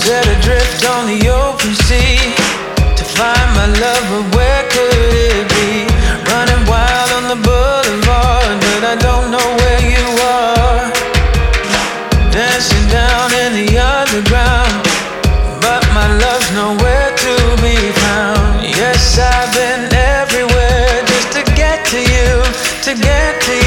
Set adrift on the open sea to find my love, but where could it be? Running wild on the boulevard, but I don't know where you are. Dancing down in the underground, but my love's nowhere to be found. Yes, I've been everywhere just to get to you, to get to you.